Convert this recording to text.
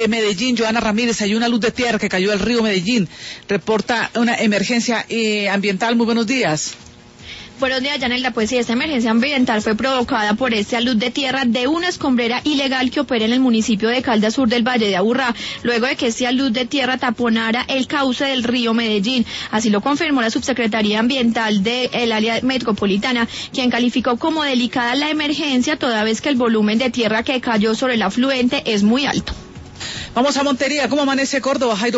Medellín, Joana Ramírez, hay una luz de tierra que cayó al río Medellín. Reporta una emergencia ambiental. Muy buenos días. Buenos días, Yanelda. Pues sí, esta emergencia ambiental fue provocada por esta luz de tierra de una escombrera ilegal que opera en el municipio de Caldas Sur del Valle de Aburrá, luego de que esta luz de tierra taponara el cauce del río Medellín. Así lo confirmó la subsecretaría ambiental del área metropolitana, quien calificó como delicada la emergencia toda vez que el volumen de tierra que cayó sobre el afluente es muy alto. Vamos a Montería. ¿Cómo amanece Córdoba, Jairo?